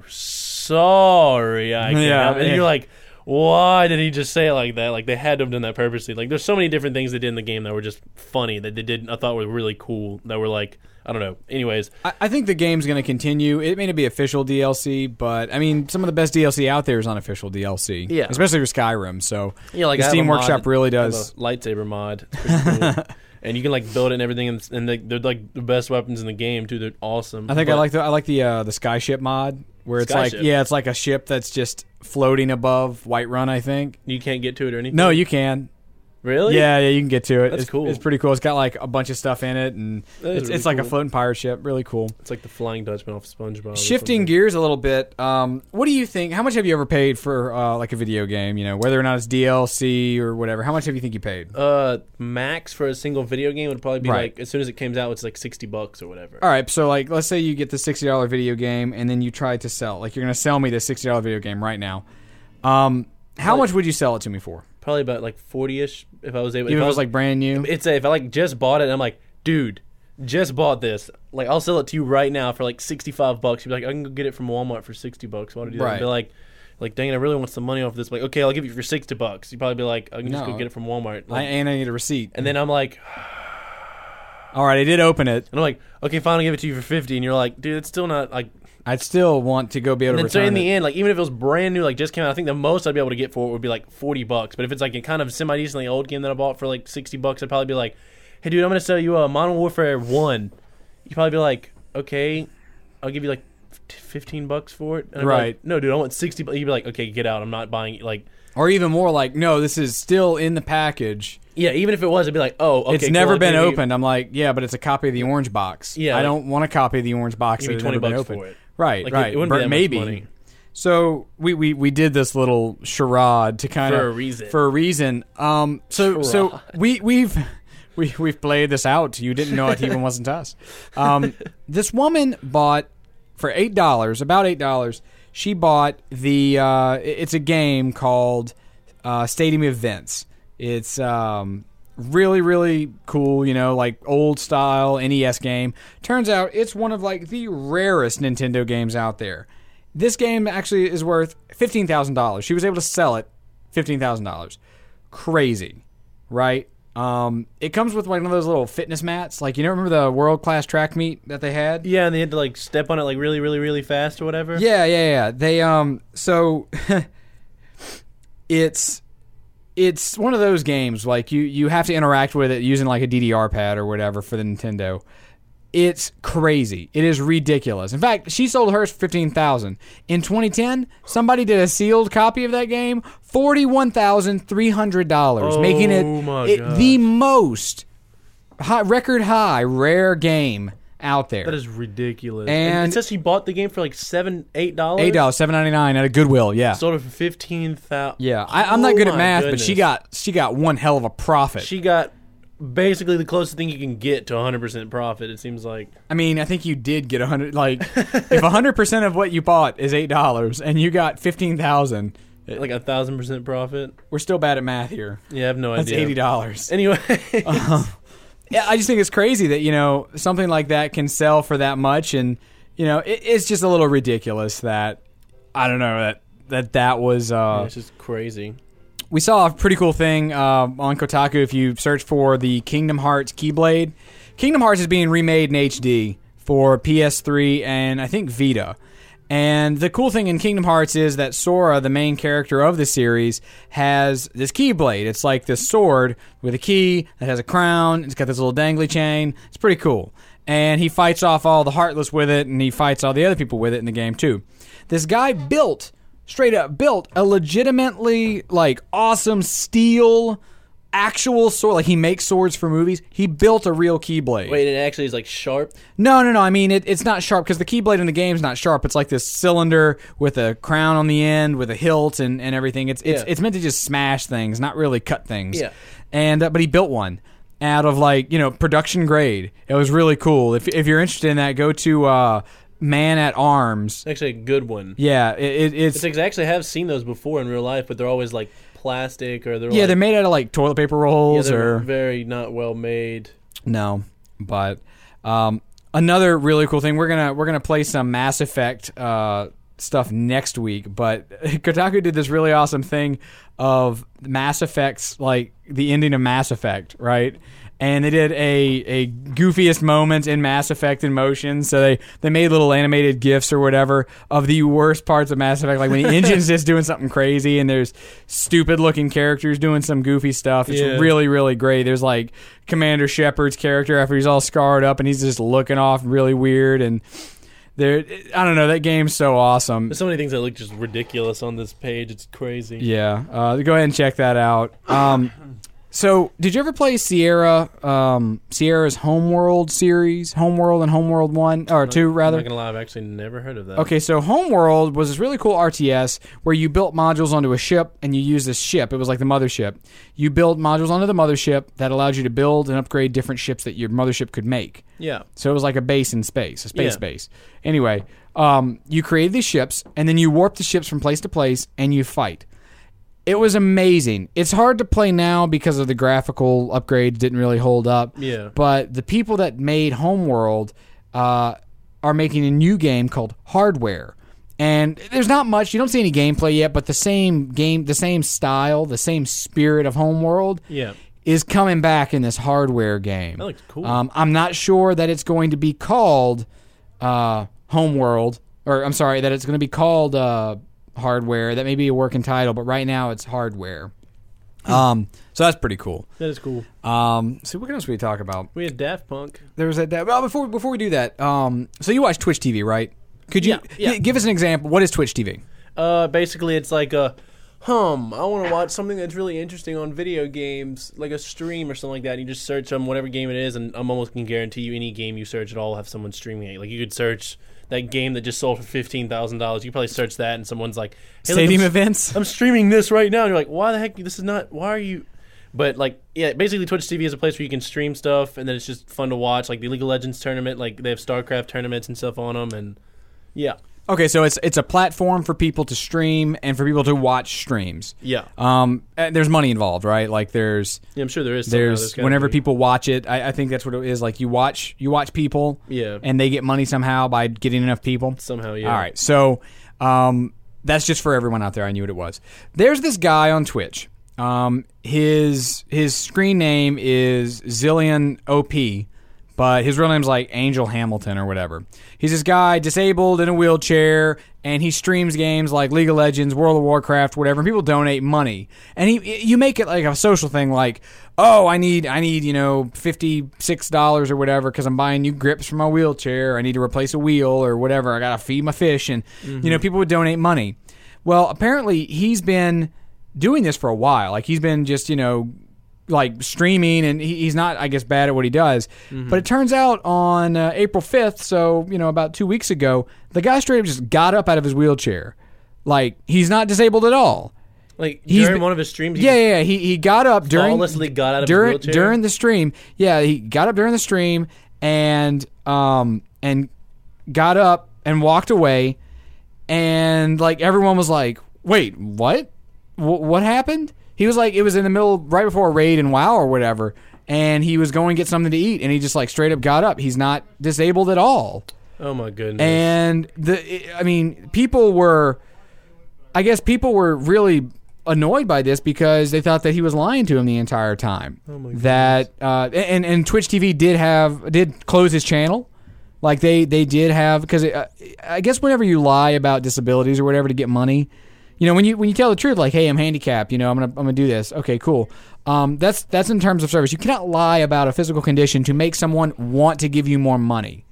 Speaker 2: sorry I can help. And you're like, why did he just say it like that? Like, they had to have done that purposely. Like, there's so many different things they did in the game that were just funny, that they did, I thought were really cool, that were like, I don't know. Anyways.
Speaker 1: I think the game's going to continue. It may not be official DLC, but, I mean, some of the best DLC out there is unofficial DLC.
Speaker 2: Yeah.
Speaker 1: Especially for Skyrim, so
Speaker 2: yeah, like
Speaker 1: the Steam Workshop really does.
Speaker 2: I have a lightsaber mod. It's pretty cool. And you can like build it and everything, and they're like the best weapons in the game too. They're awesome.
Speaker 1: I think I like the Skyship mod, where it's
Speaker 2: Skyship?
Speaker 1: like it's like a ship that's just floating above Whiterun. I think
Speaker 2: You can't get to it or anything.
Speaker 1: no, you can.
Speaker 2: Really?
Speaker 1: Yeah, you can get to it.
Speaker 2: That's cool.
Speaker 1: It's pretty cool. It's got like a bunch of stuff in it, and
Speaker 2: That is
Speaker 1: it's
Speaker 2: really
Speaker 1: like a
Speaker 2: cool.
Speaker 1: floating pirate ship. Really cool.
Speaker 2: It's like the Flying Dutchman off SpongeBob. or
Speaker 1: Shifting
Speaker 2: something.
Speaker 1: gears a little bit, what do you think? How much have you ever paid for like a video game? You know, whether or not it's DLC or whatever. How much have you think you paid?
Speaker 2: Max for a single video game would probably be
Speaker 1: Right.
Speaker 2: like, as soon as it comes out, it's like $60 or whatever.
Speaker 1: All right, so like let's say you get the $60 video game, and then you try to sell. Like you're going to sell me this $60 video game right now. How much would you sell it to me for?
Speaker 2: Probably about like 40-ish if I was able.
Speaker 1: Even if
Speaker 2: I
Speaker 1: it was like brand new.
Speaker 2: if I like just bought it, and I'm like, dude, just bought this. Like, I'll sell it to you right now for like $65. You'd be like, I can go get it from Walmart for $60. Why would I do that?
Speaker 1: Right.
Speaker 2: I'd be like, dang it, I really want some money off this. Like, okay, I'll give you for $60. You'd probably be like, I can just
Speaker 1: No.
Speaker 2: go get it from Walmart. Like,
Speaker 1: And I need a receipt.
Speaker 2: and then I'm like,
Speaker 1: All right, I did open it.
Speaker 2: and I'm like, okay, fine, I'll give it to you for $50. And you're like, dude, it's still not like.
Speaker 1: I'd still want to go be able
Speaker 2: And
Speaker 1: to
Speaker 2: then so
Speaker 1: return
Speaker 2: in
Speaker 1: it.
Speaker 2: the end, like, even if it was brand new, like just came out, I think the most I'd be able to get for it would be like $40. But if it's like a kind of semi decently old game that I bought for like $60, I'd probably be like, hey, dude, I'm gonna sell you Modern Warfare 1. You'd probably be like, okay, I'll give you like $15 for it. And I'd be
Speaker 1: Right.
Speaker 2: like, no, dude, I want $60. You'd be like, okay, get out. I'm not buying it. Like,
Speaker 1: Or even more like, no, this is still in the package.
Speaker 2: yeah, even if it was, I'd be like, oh, okay,
Speaker 1: It's
Speaker 2: cool,
Speaker 1: never
Speaker 2: I'll
Speaker 1: been
Speaker 2: give you-
Speaker 1: opened. I'm like, yeah, but it's a copy of the orange box.
Speaker 2: Yeah,
Speaker 1: I
Speaker 2: like-
Speaker 1: don't want a copy of the orange box
Speaker 2: Give
Speaker 1: that's
Speaker 2: me
Speaker 1: never been
Speaker 2: $20
Speaker 1: opened.
Speaker 2: for it.
Speaker 1: Right,
Speaker 2: Like,
Speaker 1: right.
Speaker 2: it wouldn't be
Speaker 1: But
Speaker 2: that
Speaker 1: maybe.
Speaker 2: much money.
Speaker 1: So we did this little charade to kind of
Speaker 2: For a reason.
Speaker 1: For a reason. So
Speaker 2: Charade.
Speaker 1: we've played this out. You didn't know it even wasn't us. This woman bought for $8, about $8. She bought it's a game called Stadium Events. It's Really, really cool, like old style NES game. Turns out it's one of like the rarest Nintendo games out there. This game actually is worth $15,000. She was able to sell it $15,000. Crazy, right? It comes with like one of those little fitness mats. Like, remember the World Class Track Meet that they had?
Speaker 2: Yeah, and they had to like step on it like really, really, really fast or whatever.
Speaker 1: Yeah. They so it's one of those games like you have to interact with it using like a DDR pad or whatever for the Nintendo. It's crazy. It is ridiculous. In fact, she sold hers for $15,000. In 2010, somebody did a sealed copy of that game, $41,300, making it the most record high rare game out there.
Speaker 2: That is ridiculous.
Speaker 1: And
Speaker 2: it says she bought the game for like $7, $8.
Speaker 1: $7.99 at a Goodwill. Yeah,
Speaker 2: sold it for $15,000.
Speaker 1: Yeah, I'm not good at math, but she got one hell of a profit.
Speaker 2: She got basically the closest thing you can get to 100% profit. It seems like.
Speaker 1: I mean, I think you did get 100. Like, if 100% of what you bought is $8 and you got $15,000,
Speaker 2: like 1,000% profit.
Speaker 1: We're still bad at math here.
Speaker 2: Yeah, I have no idea.
Speaker 1: That's $80.
Speaker 2: Anyway.
Speaker 1: Yeah, I just think it's crazy that, something like that can sell for that much. And, it's just a little ridiculous that, I don't know, that was...
Speaker 2: yeah, it's just crazy.
Speaker 1: We saw a pretty cool thing on Kotaku if you search for the Kingdom Hearts Keyblade. Kingdom Hearts is being remade in HD for PS3 and I think Vita. And the cool thing in Kingdom Hearts is that Sora, the main character of the series, has this Keyblade. It's like this sword with a key that has a crown. It's got this little dangly chain. It's pretty cool. And he fights off all the Heartless with it, and he fights all the other people with it in the game too. This guy straight up built a legitimately like awesome steel actual sword. Like, he makes swords for movies. He built a real Keyblade.
Speaker 2: Wait, it actually is like sharp?
Speaker 1: No. I mean, it's not sharp because the Keyblade in the game is not sharp. It's like this cylinder with a crown on the end with a hilt and everything. It's meant to just smash things, not really cut things.
Speaker 2: Yeah.
Speaker 1: And but he built one out of like production grade. It was really cool. If you're interested in that, go to Man at Arms.
Speaker 2: Actually, a good one.
Speaker 1: Yeah, it's
Speaker 2: I actually have seen those before in real life, but they're always like plastic or
Speaker 1: they're made out of like toilet paper rolls
Speaker 2: they're
Speaker 1: or
Speaker 2: very not well made.
Speaker 1: No, but another really cool thing, we're gonna play some Mass Effect stuff next week, but Kotaku did this really awesome thing of Mass Effect's, like the ending of Mass Effect, right? And they did a goofiest moment in Mass Effect in motion. So they made little animated GIFs or whatever of the worst parts of Mass Effect, like when the engine's just doing something crazy and there's stupid looking characters doing some goofy stuff. It's really, really great. There's like Commander Shepard's character after he's all scarred up and he's just looking off really weird. And I don't know, that game's so awesome.
Speaker 2: There's so many things that look just ridiculous on this page. It's crazy.
Speaker 1: Yeah. Go ahead and check that out. So, did you ever play Sierra's Homeworld series? Homeworld and Homeworld 1, or 2, rather?
Speaker 2: I'm not going to lie, I've actually never heard of that.
Speaker 1: Okay, so Homeworld was this really cool RTS where you built modules onto a ship, and you used this ship. It was like the mothership. You build modules onto the mothership that allowed you to build and upgrade different ships that your mothership could make.
Speaker 2: Yeah.
Speaker 1: So it was like a base in space, a space base. Anyway, you created these ships, and then you warp the ships from place to place, and you fight. It was amazing. It's hard to play now because of the graphical upgrades didn't really hold up.
Speaker 2: Yeah.
Speaker 1: But the people that made Homeworld are making a new game called Hardware. And there's not much. You don't see any gameplay yet, but the same game, the same style, the same spirit of Homeworld is coming back in this Hardware game.
Speaker 2: That looks cool.
Speaker 1: I'm not sure that it's going to be called Homeworld, or I'm sorry, that it's going to be called Hardware. That may be a working title, but right now it's Hardware. So that's pretty cool.
Speaker 2: That is cool.
Speaker 1: So what else we talk about?
Speaker 2: We had Daft Punk.
Speaker 1: There was that. Well, before we do that, so you watch Twitch TV, right? Could you give us an example? What is Twitch TV?
Speaker 2: Basically, it's like I want to watch something that's really interesting on video games, like a stream or something like that. You just search whatever game it is, and I'm almost can guarantee you any game you search at all will have someone streaming it. Like you could search that game that just sold for $15,000. You could probably search that, and someone's like, hey,
Speaker 1: Stadium events?
Speaker 2: I'm streaming this right now. And you're like, why the heck? This is not. Why are you? But basically Twitch TV is a place where you can stream stuff, and then it's just fun to watch. Like the League of Legends tournament, like they have StarCraft tournaments and stuff on them, and
Speaker 1: Okay, so it's a platform for people to stream and for people to watch streams.
Speaker 2: Yeah.
Speaker 1: There's money involved, right? Like there's
Speaker 2: I'm sure there is.
Speaker 1: There's whenever people watch it, I think that's what it is. Like you watch people,
Speaker 2: Yeah.
Speaker 1: and they get money somehow by getting enough people.
Speaker 2: Somehow, yeah.
Speaker 1: All right, so that's just for everyone out there. I knew what it was. There's this guy on Twitch. His screen name is Zillion OP, but his real name's like Angel Hamilton or whatever. He's this guy disabled in a wheelchair, and he streams games like League of Legends, World of Warcraft, whatever. And people donate money, and you make it like a social thing, like, oh, I need $56 or whatever because I'm buying new grips for my wheelchair. I need to replace a wheel or whatever. I gotta feed my fish, and people would donate money. Well, apparently he's been doing this for a while. Like he's been just like streaming, and he's not, I guess, bad at what he does. But it turns out on April 5th, so about 2 weeks ago, the guy straight up just got up out of his wheelchair. Like he's not disabled at all.
Speaker 2: Like during one of his streams,
Speaker 1: he got up
Speaker 2: flawlessly got out of his wheelchair
Speaker 1: during the stream. Yeah, he got up during the stream and got up and walked away, and like everyone was like, "Wait, what? What happened?" He was like, it was in the middle, right before a raid in WoW or whatever, and he was going to get something to eat, and he just like straight up got up. He's not disabled at all.
Speaker 2: Oh my goodness!
Speaker 1: And people were really annoyed by this because they thought that he was lying to him the entire time.
Speaker 2: Oh my goodness.
Speaker 1: That and Twitch TV did close his channel. Like they did have, because I guess whenever you lie about disabilities or whatever to get money. When you tell the truth, like, hey, I'm handicapped, I'm gonna do this. Okay, cool. That's in terms of service. You cannot lie about a physical condition to make someone want to give you more money.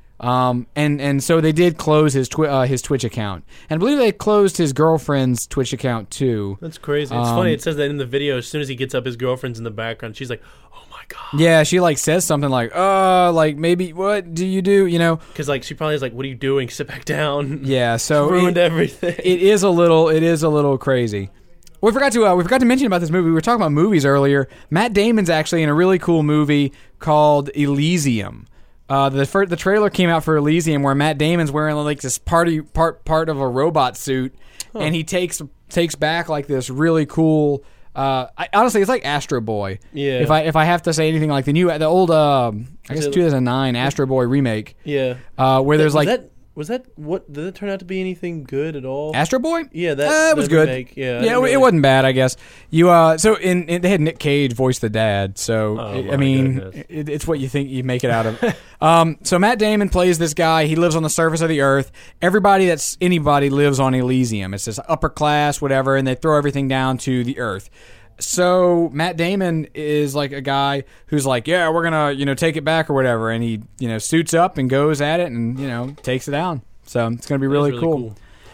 Speaker 1: And so they did close his Twitch account, and I believe they closed his girlfriend's Twitch account too.
Speaker 2: That's crazy. It's funny. It says that in the video. As soon as he gets up, his girlfriend's in the background. She's like, "Oh my god."
Speaker 1: Yeah, she like says something like, like maybe what do you do?
Speaker 2: Because like she probably is like, "What are you doing? Sit back down."
Speaker 1: Yeah, so
Speaker 2: ruined everything.
Speaker 1: It is a little crazy. We forgot to mention about this movie. We were talking about movies earlier. Matt Damon's actually in a really cool movie called Elysium. The trailer came out for Elysium, where Matt Damon's wearing like this part of a robot suit, and he takes back like this really cool. Honestly, it's like Astro Boy.
Speaker 2: Yeah.
Speaker 1: If I have to say anything, like the old I guess 2009 Astro Boy remake.
Speaker 2: Yeah.
Speaker 1: Where there's
Speaker 2: Was that what? Did it turn out to be anything good at all?
Speaker 1: Astro Boy?
Speaker 2: Yeah, that
Speaker 1: it was good.
Speaker 2: Remake,
Speaker 1: it wasn't bad, I guess. They had Nick Cage voice the dad, so it's what you think you make it out of. So Matt Damon plays this guy. He lives on the surface of the earth. Anybody lives on Elysium. It's this upper class, whatever, and they throw everything down to the earth. So Matt Damon is like a guy who's like, yeah, we're gonna take it back or whatever, and he suits up and goes at it and takes it down. So it's gonna be really cool.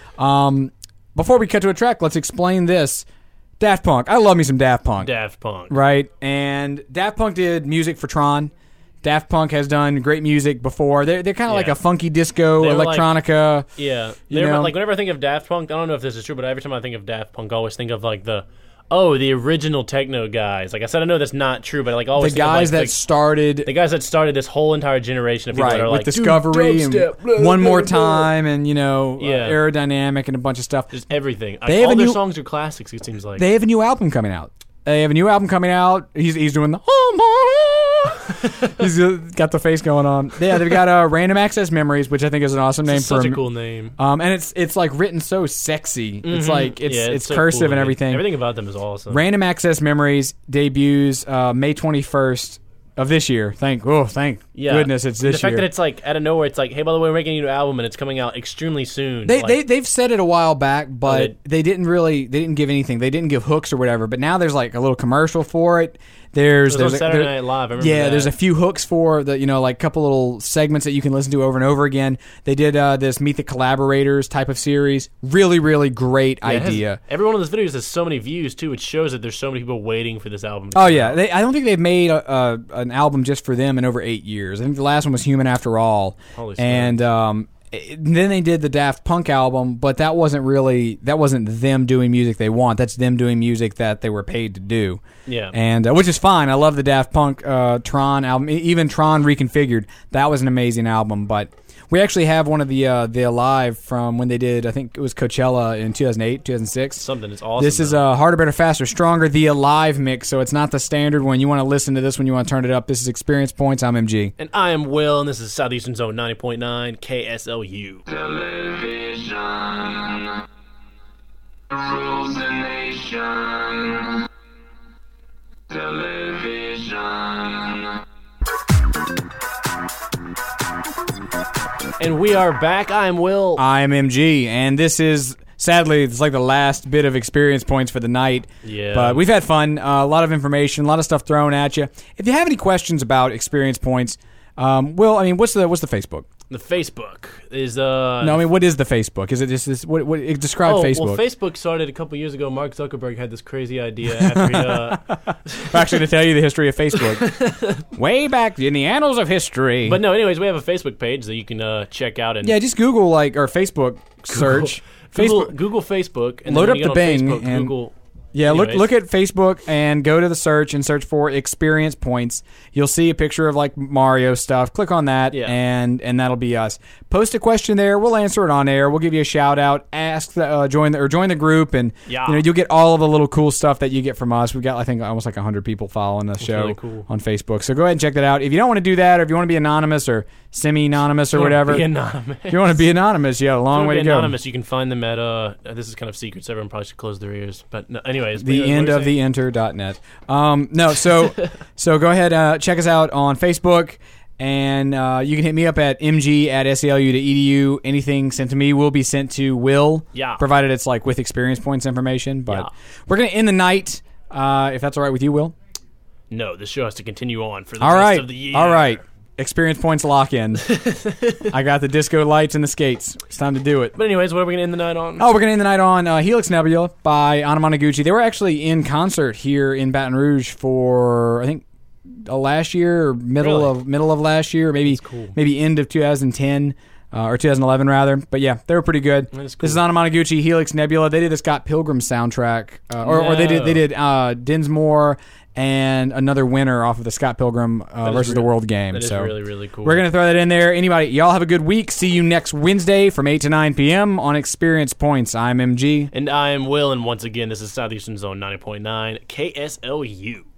Speaker 1: Before we cut to a track, let's explain this. Daft Punk. I love me some Daft Punk.
Speaker 2: Daft Punk,
Speaker 1: right? And Daft Punk did music for Tron. Daft Punk has done great music before. They're kind of like a funky disco, electronica.
Speaker 2: Like whenever I think of Daft Punk, I don't know if this is true, but every time I think of Daft Punk, I always think of like the original techno guys. Like I said, I know that's not true, but like always
Speaker 1: the guys that started
Speaker 2: this whole entire generation of people that are
Speaker 1: with
Speaker 2: like
Speaker 1: Discovery and One More Time and Aerodynamic and a bunch of stuff.
Speaker 2: Just everything. All their songs are classics. It seems like
Speaker 1: they have a new album coming out. He's doing the he's got the face going on. Yeah, they've got Random Access Memories, which I think is an awesome name.
Speaker 2: Such a cool name.
Speaker 1: And it's like written so sexy. Mm-hmm. It's like it's so cursive cool and everything.
Speaker 2: Everything about them is awesome.
Speaker 1: Random Access Memories debuts May 21st of this year. Thank goodness it's this year.
Speaker 2: The fact that it's like out of nowhere, it's like, hey, by the way, we're making a new album and it's coming out extremely soon.
Speaker 1: They've said it a while back, but they didn't give anything. They didn't give hooks or whatever. But now there's like a little commercial for it. There's
Speaker 2: Saturday Night Live. I remember that.
Speaker 1: There's a few hooks for the like a couple little segments that you can listen to over and over again. They did this Meet the Collaborators type of series. Really, really great idea.
Speaker 2: Every one of those videos has so many views too. It shows that there's so many people waiting for this album.
Speaker 1: I don't think they've made an album just for them in over 8 years. I think the last one was Human After All.
Speaker 2: Holy
Speaker 1: and then they did the Daft Punk album, but that wasn't them doing music they want. That's them doing music that they were paid to do.
Speaker 2: Yeah,
Speaker 1: and which is fine. I love the Daft Punk Tron album, even Tron Reconfigured. That was an amazing album. But We actually have one of the Alive from when they did, I think it was Coachella in 2008, 2006.
Speaker 2: Something. It's awesome.
Speaker 1: This is a Harder, Better, Faster, Stronger, the Alive mix, so it's not the standard one. You want to listen to this when you want to turn it up. This is Experience Points. I'm MG.
Speaker 2: And I am Will, and this is Southeastern Zone 90.9 KSLU.
Speaker 3: Television rules the nation. Television.
Speaker 2: And we are back. I am Will.
Speaker 1: I'm MG, and this is, sadly, it's like the last bit of experience points for the night.
Speaker 2: Yeah.
Speaker 1: But we've had fun, a lot of information, a lot of stuff thrown at you. If you have any questions about experience points, Will, I mean, what's the Facebook?
Speaker 2: The Facebook is
Speaker 1: No, I mean, what is the Facebook? Is it just this? What describe Facebook?
Speaker 2: Well, Facebook started a couple years ago. Mark Zuckerberg had this crazy idea after he,
Speaker 1: Actually, to tell you the history of Facebook, way back in the annals of history.
Speaker 2: But no, anyways, we have a Facebook page that you can check out and
Speaker 1: yeah, just Google or Facebook search
Speaker 2: Google Facebook and
Speaker 1: load
Speaker 2: then
Speaker 1: up
Speaker 2: when you
Speaker 1: the
Speaker 2: get on
Speaker 1: Bing
Speaker 2: Facebook,
Speaker 1: and
Speaker 2: Google.
Speaker 1: Yeah,
Speaker 2: Anyways.
Speaker 1: look at Facebook and go to the search and search for experience points. You'll see a picture of like Mario stuff. Click on that,
Speaker 2: Yeah.
Speaker 1: and that'll be us. Post a question there. We'll answer it on air. We'll give you a shout out. Ask join the group, and
Speaker 2: Yeah.
Speaker 1: you'll get all of the little cool stuff that you get from us. We've got I think almost like 100 people following the show
Speaker 2: really cool.
Speaker 1: on Facebook. So go ahead and check that out. If you don't want to do that, or if you want to be anonymous or semi-anonymous or whatever,
Speaker 2: Be anonymous.
Speaker 1: if you want to be anonymous, you got a long way to go.
Speaker 2: Anonymous, you can find them at this is kind of secret, so everyone probably should close their ears. But no, anyways,
Speaker 1: The
Speaker 2: what
Speaker 1: end
Speaker 2: were you
Speaker 1: of
Speaker 2: saying?
Speaker 1: the enter.net. No, so go ahead, check us out on Facebook, and you can hit me up at mg@salu.edu. Anything sent to me will be sent to Will,
Speaker 2: Yeah.
Speaker 1: provided it's like with experience points information. But
Speaker 2: Yeah.
Speaker 1: we're going to end the night, if that's all right with you, Will.
Speaker 2: No, the show has to continue on for the
Speaker 1: All
Speaker 2: rest
Speaker 1: right,
Speaker 2: of the year.
Speaker 1: all right. Experience points lock in. I got the disco lights and the skates. It's time to do it.
Speaker 2: But anyways, what are we gonna end the night on?
Speaker 1: Oh, we're going to end the night on Helix Nebula by Anamanaguchi. They were actually in concert here in Baton Rouge for, I think, last year or middle of last year, maybe
Speaker 2: cool.
Speaker 1: maybe end of 2010 or 2011 rather. But yeah, they were pretty good.
Speaker 2: That is cool.
Speaker 1: This is Anamanaguchi, Helix Nebula. They did the Scott Pilgrim soundtrack, or they did Dinsmore and another winner off of the Scott Pilgrim versus the World game.
Speaker 2: That is
Speaker 1: so
Speaker 2: really, really cool.
Speaker 1: we're going to throw that in there. Anybody, y'all have a good week. See you next Wednesday from 8 to 9 p.m. on Experience Points. I'm MG.
Speaker 2: And I am Will, and once again, this is Southeastern Zone 90.9 KSLU.